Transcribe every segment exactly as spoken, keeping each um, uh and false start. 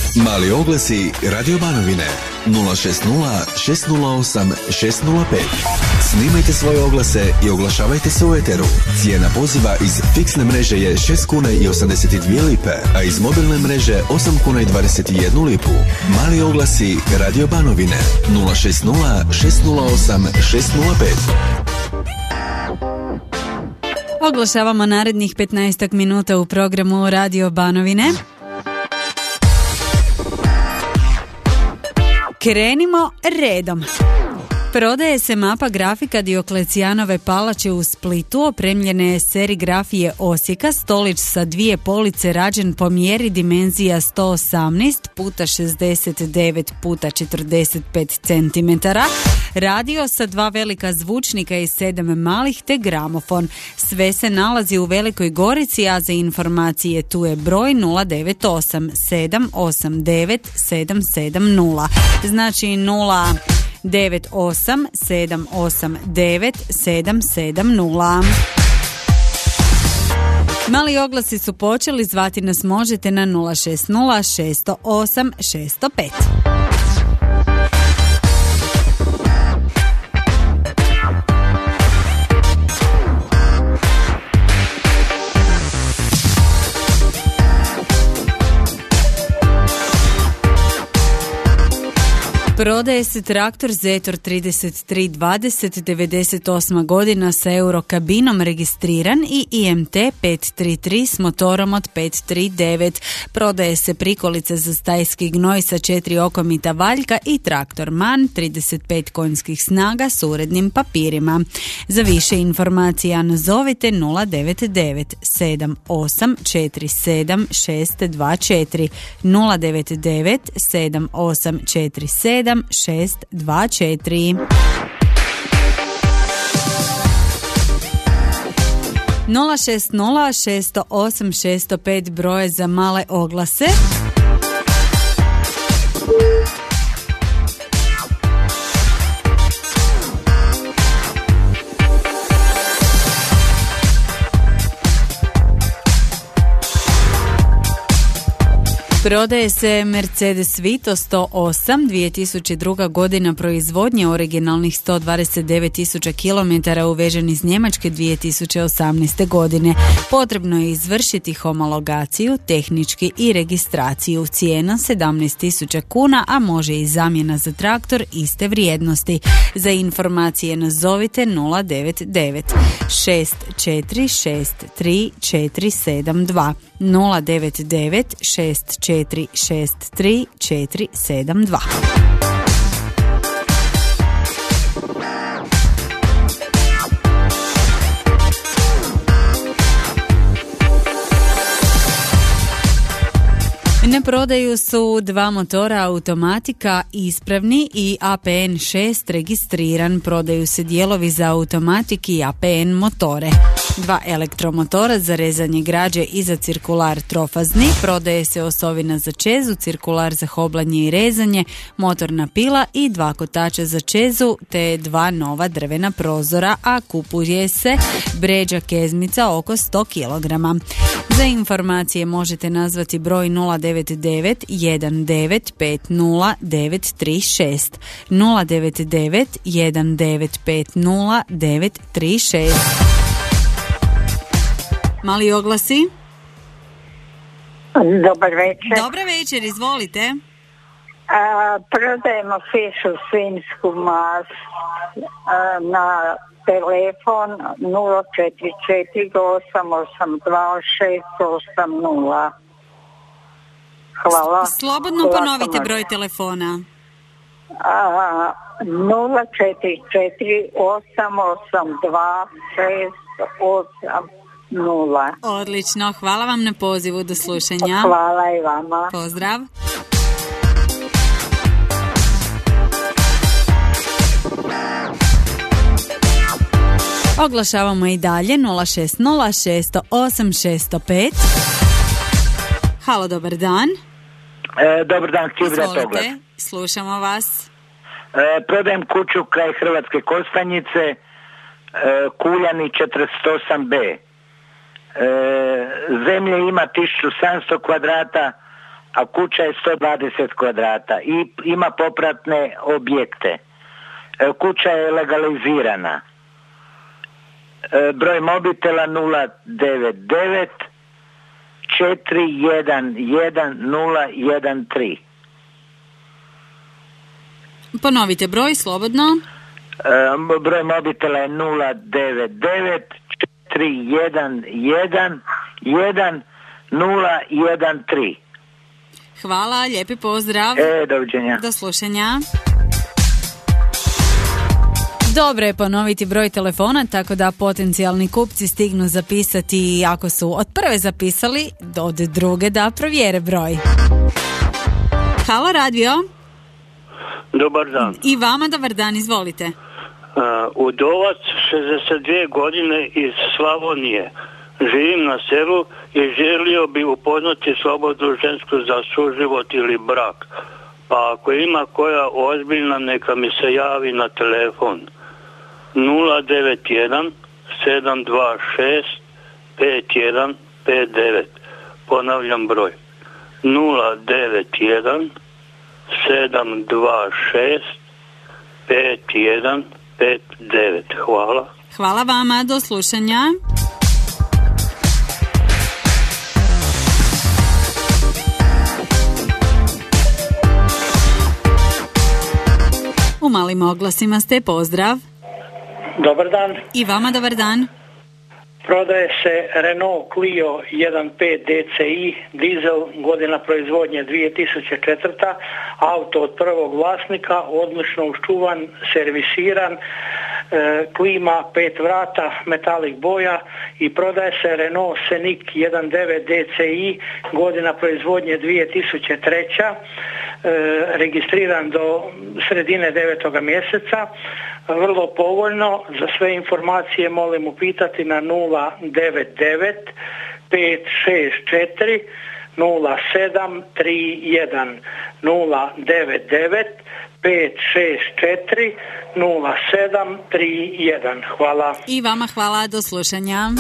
Mali oglasi Radio Banovine nula šest nula šest nula osam šest nula pet. Snimajte svoje oglase i oglašavajte se u eteru. Cijena poziva iz fiksne mreže je šest kuna i osamdeset dvije lipe, a iz mobilne mreže osam kuna i dvadeset jednu lipu. Mali oglasi Radio Banovine nula šest nula šest nula osam šest nula pet. Oglašavamo narednih petnaest minuta u programu Radio Banovine. Krenimo redom. Prodaje se mapa grafika Dioklecijanove palače u Splitu, opremljene serigrafije Osijeka, stolić sa dvije police rađen po mjeri dimenzija sto osamnaest puta šezdeset devet puta četrdeset pet centimetara, radio sa dva velika zvučnika i sedam malih te gramofon. Sve se nalazi u Velikoj Gorici, a za informacije tu je broj nula devet osam sedam osam devet sedam sedam nula. Znači nula devet osam sedam osam devet sedam sedam nula. Mali oglasi su počeli, zvati nas možete na nula šest nula šest zero osam šest zero pet. Prodaje se traktor Zetor trideset tri dvadeset devedeset osma godina sa eurokabinom registriran i I M T pet tri tri s motorom od pet tri devet. Prodaje se prikolica za stajski gnoj sa četiri okomita valjka i traktor MAN trideset pet konjskih snaga s urednim papirima. Za više informacija nazovite nula devet devet sedam osam četiri sedam šest dva četiri nula devet devet sedam osam četiri sedam šest dva četiri. nula šest nula šest zero osam šest zero pet broje za male oglase. Prodaje se Mercedes Vito sto osam, dvije tisuće druga godina proizvodnje, originalnih sto dvadeset devet tisuća kilometara, uvežen iz Njemačke dvije tisuće osamnaeste godine. Potrebno je izvršiti homologaciju, tehnički i registraciju. Cijena sedamnaest tisuća kuna, a može i zamjena za traktor iste vrijednosti. Za informacije nazovite nula devet devet šest četiri šest tri četiri sedam dva nula devet devet šest četiri šest tri četiri sedam dva. Na prodaju su dva motora automatika ispravni i A P N šest registriran. Prodaju se dijelovi za automatik i A P N motore. Dva elektromotora za rezanje građe i za cirkular trofazni. Prodaje se osovina za čezu, cirkular za hoblanje i rezanje, motorna pila i dva kotača za čezu te dva nova drvena prozora, a kupuje se bređa kezmica oko sto kilograma. Za informacije možete nazvati broj nula devet devet jedan devet pet nula devet tri šest nula devet devet jedan devet pet nula devet tri šest. Mali oglasi. Dobar večer. Dobar večer, izvolite. A, prodajemo fišu svinjsku mas a, na telefon nula četiri četiri osam osam dva šest osam nula. Hvala. Slobodno ponovite broj telefona. A, nula četiri četiri osam osam dva šest osam nula. Odlično, hvala vam na pozivu, do slušanja. Hvala i vama. Pozdrav. Oglašavamo i dalje nula šest nula šest zero osam šest zero pet. Halo, dobar dan. E, dobar dan, htio bih dati oglas. Slušamo vas. E, prodajem kuću kraj Hrvatske Kostanjice, e, Kuljani četrdeset osam B. E, zemlje ima tisuću sedamsto kvadrata, a kuća je sto dvadeset kvadrata i ima popratne objekte. Kuća je legalizirana. Broj mobitela nula devet devet četiri jedan jedan nula jedan tri. Ponovite broj, slobodno. Broj mobitela je nula devet devet četiri jedan jedan jedan nula jedan tri. Hvala, lijepi pozdrav. E, doviđenja. Do slušanja. Dobro je ponoviti broj telefona, tako da potencijalni kupci stignu zapisati, ako su od prve zapisali, od druge da provjere broj. Halo radio. Dobar dan. I vama dobar dan, izvolite. Uh, udovac, šezdeset dvije godine, iz Slavonije. Živim na selu i želio bi upoznati slobodnu žensku za suživot ili brak. Pa ako ima koja ozbiljna, neka mi se javi na telefon nula devet jedan sedam dva šest pet jedan pet devet. Ponavljam broj nula devet jedan sedam dva šest pet jedan pet devet. Hvala. Hvala vama, do slušanja. U malim oglasima ste, pozdrav. Dobar dan. I vama dobar dan. Prodaje se Renault Clio jedan pet D C I, dizel, godina proizvodnje dvije tisuće četvrta. Auto od prvog vlasnika, odlično uščuvan, servisiran, e, klima pet vrata, metalik boja i prodaje se Renault Scenic jedan devet D C I, godina proizvodnje dvije tisuće treća. E, registriran do sredine devetoga mjeseca. Vrlo povoljno. Za sve informacije molim upitati na nula devet devet pet šest četiri nula sedam tri jedan nula devet devet pet šest četiri nula sedam tri jedan. Hvala. I vama hvala, do slušanja.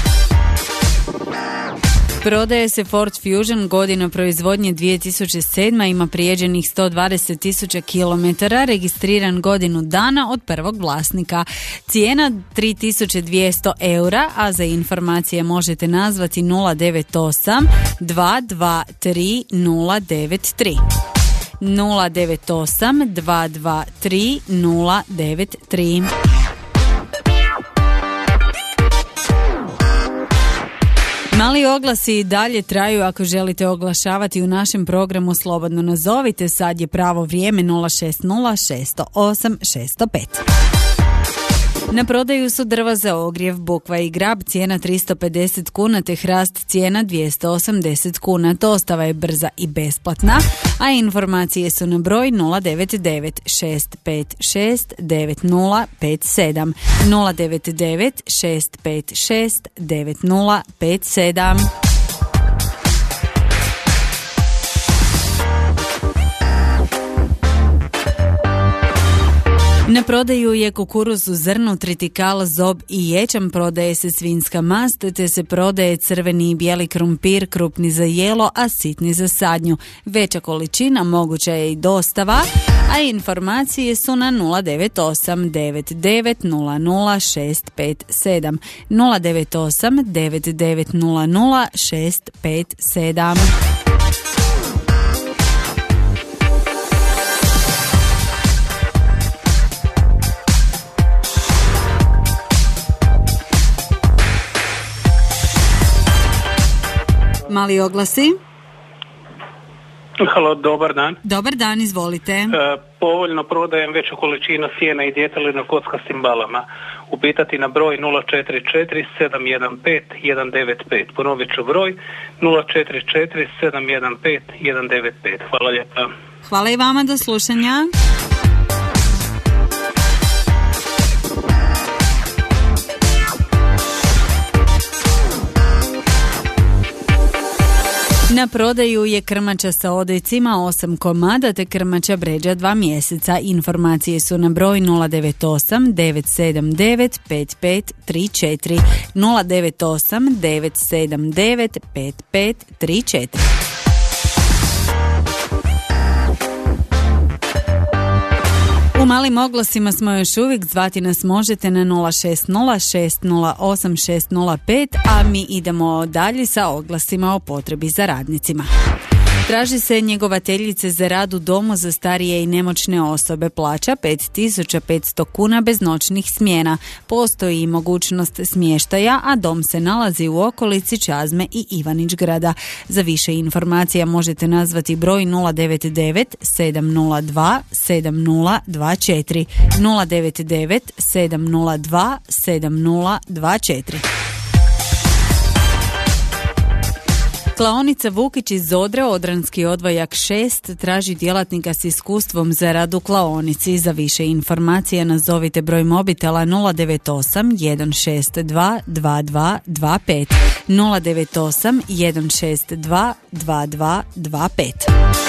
Prodaje se Ford Fusion, godina proizvodnje dvije tisuće sedma, ima prijeđenih sto dvadeset tisuća kilometara, registriran godinu dana od prvog vlasnika. Cijena tri tisuće dvjesto eura, a za informacije možete nazvati nula devet osam dva dva tri nula devet tri. nula devet osam dva dva tri nula devet tri. Mali oglasi dalje traju. Ako želite oglašavati u našem programu, slobodno nazovite. Sad je pravo vrijeme nula šest nula šest zero osam šest zero pet. Na prodaju su drva za ogrjev, bukva i grab, cijena tristo pedeset kuna, te hrast cijena dvjesto osamdeset kuna. Dostava je brza i besplatna, a informacije su na broj nula devet devet šest pet šest devet nula pet sedam nula devet devet šest pet šest devet nula pet sedam. Na prodaju je kukuruz u zrnu, tritikal, zob i ječam, prodaje se svinjska mast, te se prodaje crveni i bijeli krumpir, krupni za jelo, a sitni za sadnju. Veća količina, moguća je i dostava, a informacije su na nula devet osam devet devet nula nula šest pet sedam nula devet osam devet devet nula nula šest pet sedam. Mali oglasi. Halo, dobar dan. Dobar dan, izvolite. E, povoljno prodajem veću količinu sjena i djeteli na kockastim balama. Upitati na broj nula četiri četiri sedam jedan pet jedan devet pet. Ponovit ću broj nula četiri četiri sedam jedan pet jedan devet pet. Hvala lijepa. Hvala i vama, do slušanja. Na prodaju je krmača sa odojcima osam komada, te krmača bređa dva mjeseca. Informacije su na broj nula devet osam devet sedam devet pet pet tri četiri nula devet osam devet sedam devet pet pet tri četiri. malim oglasima smo još uvijek, zvati nas možete na nula šest nula šest nula osam šest nula pet, a mi idemo dalje sa oglasima o potrebi za radnicima. Traži se njegovateljice za rad u domu za starije i nemoćne osobe. Plaća pet tisuća petsto kuna bez noćnih smjena. Postoji i mogućnost smještaja, a dom se nalazi u okolici Čazme i Ivanić-grada. Za više informacija možete nazvati broj nula devet devet sedam nula dva sedam nula dva četiri nula devet devet sedam nula dva sedam nula dva četiri. Klaonica Vukić iz Zodre, Odranski odvojak šest, traži djelatnika s iskustvom za rad u klaonici. Za više informacija nazovite broj mobitela nula devet osam jedan šest dva dva dva dva pet nula devet osam jedan šest dva dva dva dva pet.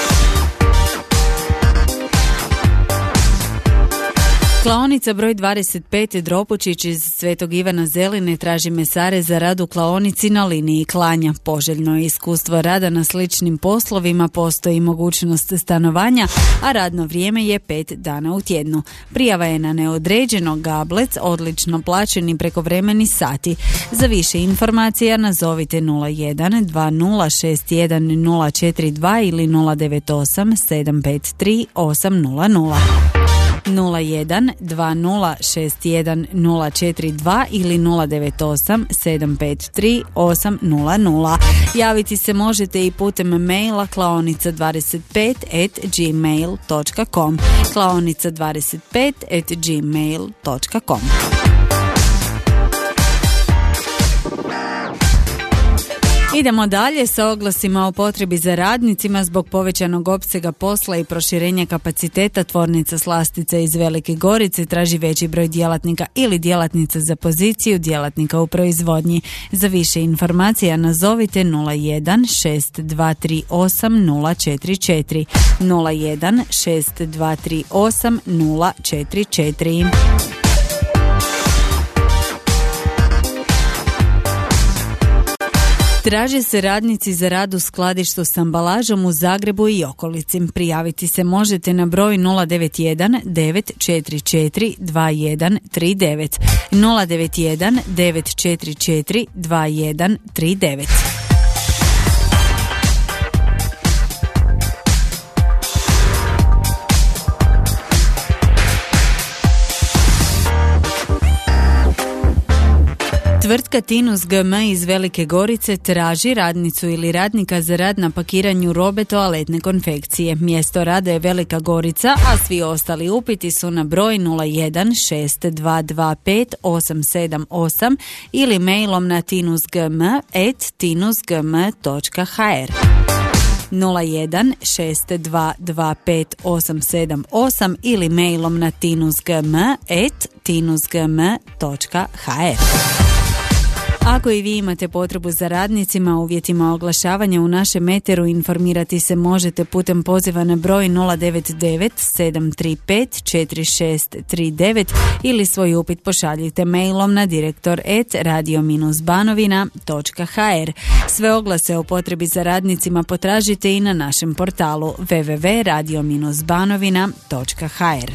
Klaonica broj dvadeset pet Dropučić iz Svetog Ivana Zeline traži mesare za rad u klaonici na liniji klanja. Poželjno je iskustvo rada na sličnim poslovima, postoji mogućnost stanovanja, a radno vrijeme je pet dana u tjednu. Prijava je na neodređeno, gablec, odlično plaćeni prekovremeni sati. Za više informacija nazovite nula jedan dva nula šest jedan nula četiri dva ili nula devet osam sedam pet tri osam nula nula. nula jedan dva nula šest jedan nula četiri dva ili nula devet osam sedam pet tri osam nula nula. Javiti se možete i putem maila klaonica dvadeset pet at gmail dot com klaonica dvadeset pet at gmail dot com. Idemo dalje sa oglasima o potrebi za radnicima. Zbog povećanog opsega posla i proširenja kapaciteta tvornica Slastica iz Velike Gorice traži veći broj djelatnika ili djelatnica za poziciju djelatnika u proizvodnji. Za više informacija nazovite nula jedan šest dva tri osam nula četiri četiri nula jedan šest dva tri osam nula četiri četiri. Traže se radnici za rad u skladištu s ambalažom u Zagrebu i okolici. Prijaviti se možete na broj nula devet jedan devet četiri četiri dva jedan tri devet nula devet jedan devet četiri četiri dva jedan tri devet. Tvrtka Tinus G M iz Velike Gorice traži radnicu ili radnika za rad na pakiranju robe toaletne konfekcije. Mjesto rada je Velika Gorica, a svi ostali upiti su na broj nula jedan šest dva dva pet osam sedam osam ili mailom na tinusgm at tinusgm dot h r. nula jedan šest dva dva pet osam sedam osam ili mailom na tinusgm at tinusgm dot h r. Ako i vi imate potrebu za radnicima, uvjetima oglašavanja u našem eteru, informirati se možete putem poziva na broj nula devet devet sedam tri pet četiri šest tri devet ili svoj upit pošaljite mailom na direktor at radio banovina dot h r. Sve oglase o potrebi za radnicima potražite i na našem portalu w w w dot radio banovina dot h r.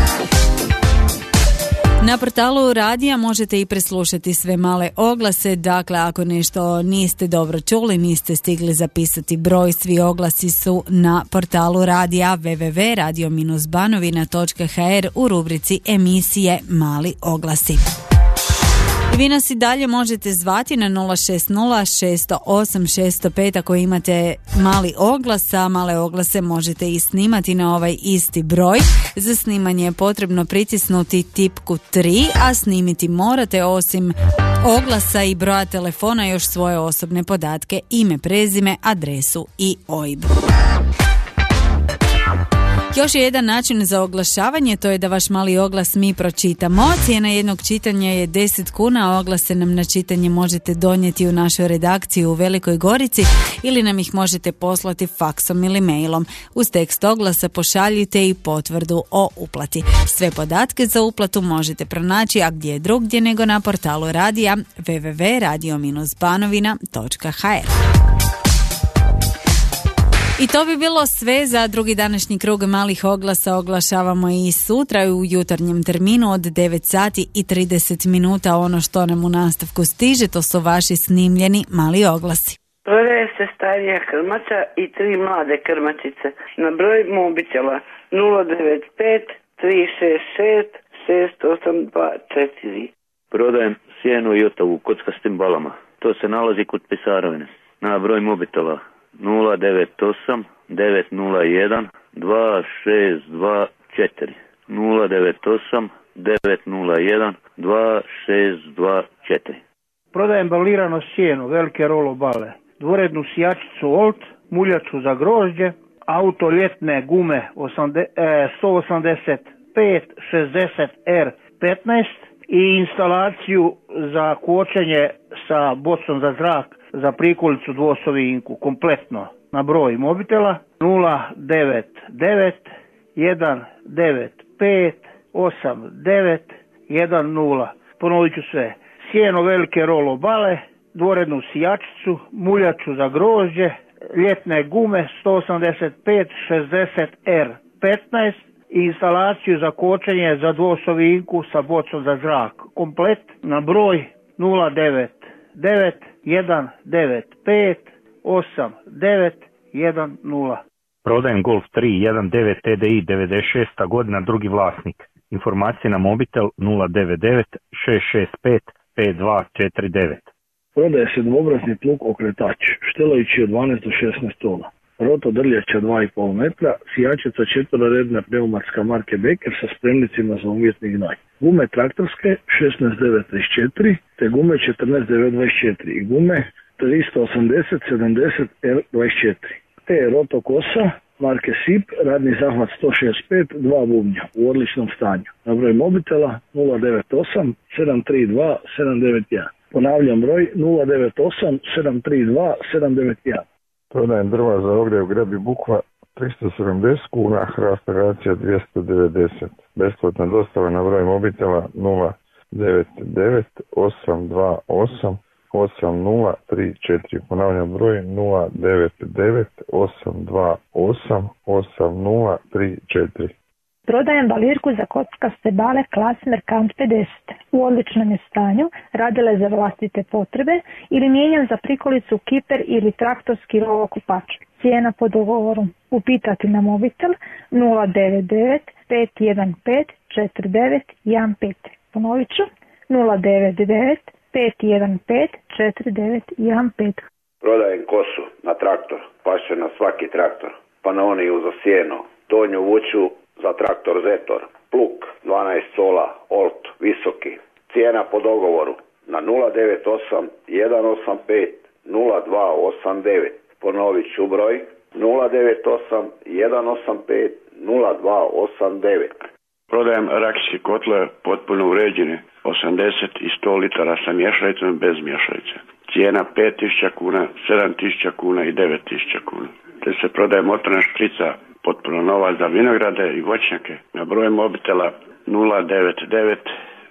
Na portalu radija možete i preslušati sve male oglase, dakle ako nešto niste dobro čuli, niste stigli zapisati broj, svi oglasi su na portalu radija w w w dot radio banovina dot h r u rubrici emisije Mali oglasi. Vi nas i dalje možete zvati na nula šest nula šest zero osam šest zero pet ako imate mali oglas, a male oglase možete i snimati na ovaj isti broj. Za snimanje je potrebno pritisnuti tipku tri, a snimiti morate osim oglasa i broja telefona još svoje osobne podatke, ime, prezime, adresu i O I B. Još je jedan način za oglašavanje, to je da vaš mali oglas mi pročitamo. Cijena jednog čitanja je deset kuna, a oglase nam na čitanje možete donijeti u našu redakciju u Velikoj Gorici ili nam ih možete poslati faksom ili mailom. Uz tekst oglasa pošaljite i potvrdu o uplati. Sve podatke za uplatu možete pronaći, a gdje drugdje nego na portalu radija w w w dot radio banovina dot h r. I to bi bilo sve za drugi današnji krug malih oglasa. Oglašavamo i sutra u jutarnjem terminu od devet sati i trideset minuta. Ono što nam u nastavku stiže, to su vaši snimljeni mali oglasi. Prodaje se starija krmača i tri mlade krmačice na broj mobitela nula devet pet tri šest šest šest osam dva četiri. Prodajem sjenu i otavu u kockastim balama. To se nalazi kod pisarovine. Na broj mobitela nula devet osam devet nula jedan dva šest dva četiri. nula devet osam devet nula jedan dva šest dva četiri. Prodajem balirano sjeno, velike rolo bale, dvorednu sijačicu Olt, muljaču za grožđe, auto ljetne gume sto osamdeset pet šezdeset R petnaest i instalaciju za kočenje sa bocom za zrak za prikolicu dvosovinku kompletno na broj mobitela nula devet devet jedan devet pet osam devet jedan nula. Ponovit ću sve. Sjeno velike rolo bale, dvorednu sijačicu, muljaču za grožđe, ljetne gume sto osamdeset pet šezdeset R petnaest i instalaciju za kočenje za dvosovinku sa bocom za zrak. Komplet na broj nula devet devet jedan devet pet osam devet jedan nula. Prodajem Golf tri jedan devet T D I devedeset šesta godina, drugi vlasnik. Informacije na mobitel nula devet devet šest šest pet pet dva četiri devet. Prodaje se dvobrazni plug okretač, štelajući od dvanaest do šesnaest tola. Roto drljača dva i pol metra, sijačica četveroredna pneumatska marke Becker sa spremnicima za umjetni gnoj. Gume traktorske šesnaest devet trideset četiri te gume četrnaest devet dvadeset četiri i gume tristo osamdeset sedamdeset R dvadeset četiri. Te roto kosa marke Sip, radni zahvat sto šezdeset pet, dva bubnja u odličnom stanju. Na broj mobitela nula devet osam sedam tri dva sedam devet jedan. Ponavljam broj nula devet osam sedam tri dva sedam devet jedan. Prodajem drva za ogrjev Grebi Bukva tristo sedamdeset kuna, Hrast Racija dvjesto devedeset. Besplatna dostava na broj mobitela nula devet devet osam dva osam osam nula tri četiri. Ponavljam broj nula devet devet osam dva osam osam nula tri četiri. Prodajem balirku za kockaste bale klase Merkant pedeset. U odličnom je stanju, radile za vlastite potrebe ili mijenjan za prikolicu kiper ili traktorski rovokupač. Cijena po dogovoru. Upitati na mobitel nula devet devet pet jedan pet četiri devet jedan pet. Ponovit ću nula devet devet pet jedan pet četiri devet jedan pet. Prodajem kosu na traktor, paše na svaki traktor, Panoniju za sjeno, donju vuču za traktor Zetor, plug dvanaest sola, Olt, visoki. Cijena po dogovoru na nula devet osam jedan osam pet nula dva osam devet. Ponovit ću broj nula devet osam jedan osam pet nula dva osam devet. Prodajem rakijske kotle potpuno uređene, osamdeset i sto litara sa mješalicom i bez mješalice. Cijena pet tisuća kuna, sedam tisuća kuna i devet tisuća kuna. Te se prodaje motorna šprica potpuno nova za vinograde i voćnjake na broj mobitela nula devet devet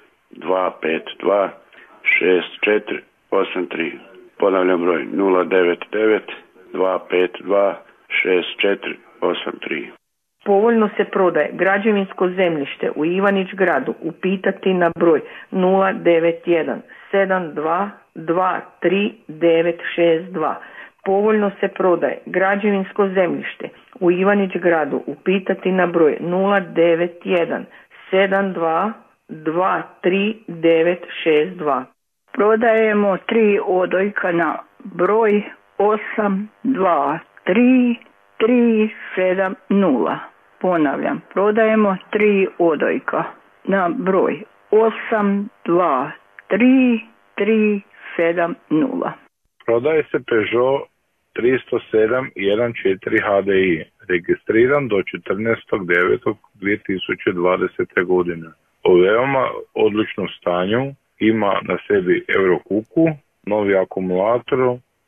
dva pet dva šest četiri osam tri. Ponavljam broj nula devet devet dva pet dva šest četiri osam tri. Povoljno se prodaje građevinsko zemljište u Ivanić gradu. Upitati na broj nula devet jedan sedam dva dva tri devet šest dva. Povoljno se prodaje građevinsko zemljište u Ivanić gradu. Upitati na broj nula devet jedan sedam dva dva tri devet šest dva. Prodajemo tri odojka na broj osam dva tri tri sedam nula. Ponavljam, prodajemo tri odojka na broj osam dva tri tri sedam nula. Prodaje se Peugeot tristo sedam četrnaest H D I, registriran do četrnaestog devetog dvije tisuće dvadesete. godine. U veoma odličnom stanju, ima na sebi Eurokuku, novi akumulator,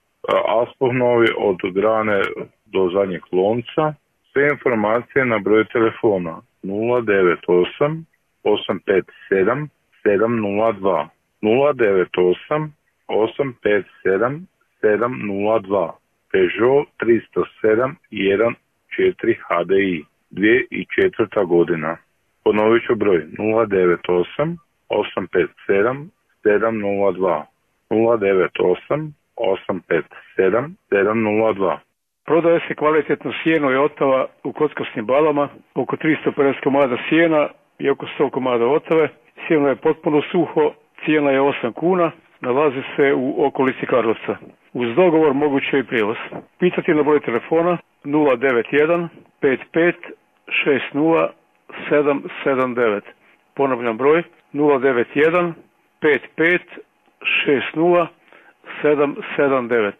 aspoh novi od grane do zadnjeg lonca. Sve informacije na broj telefona nula devet osam osam pet sedam sedam nula dva nula devet osam osam pet sedam sedam nula dva. Peugeot tristo sedam jedan četiri H D I, dvije tisuće četvrta godina. Ponovit ću broj nula devet osam osam pet sedam sedam nula dva, nula devet osam osam pet sedam sedam nula dva. Prodaje se kvalitetno sjeno i otava u kockastim balama, oko tristo pedeset komada sjena i oko sto komada otave. Sjeno je potpuno suho, cijena je osam kuna, nalazi se u okolici Karlovca. Uz dogovor moguće i prijevoz. Pitati na broj telefona nula devet jedan pet pet šest nula sedam sedam devet. Ponavljam broj nula devet jedan pet pet šest nula sedam sedam devet.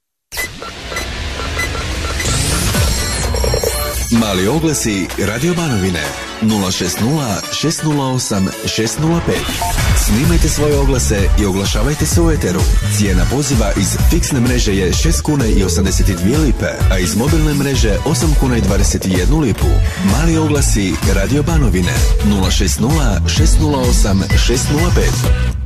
Mali oglasi Radio Banovine nula šest nula šest nula osam šest nula pet. Snimajte svoje oglase i oglašavajte se u eteru. Cijena poziva iz fiksne mreže je šest kuna i osamdeset dvije lipe, a iz mobilne mreže osam kuna i dvadeset jednu lipu. Mali oglasi Radio Banovine nula šest nula šest nula osam šest nula pet.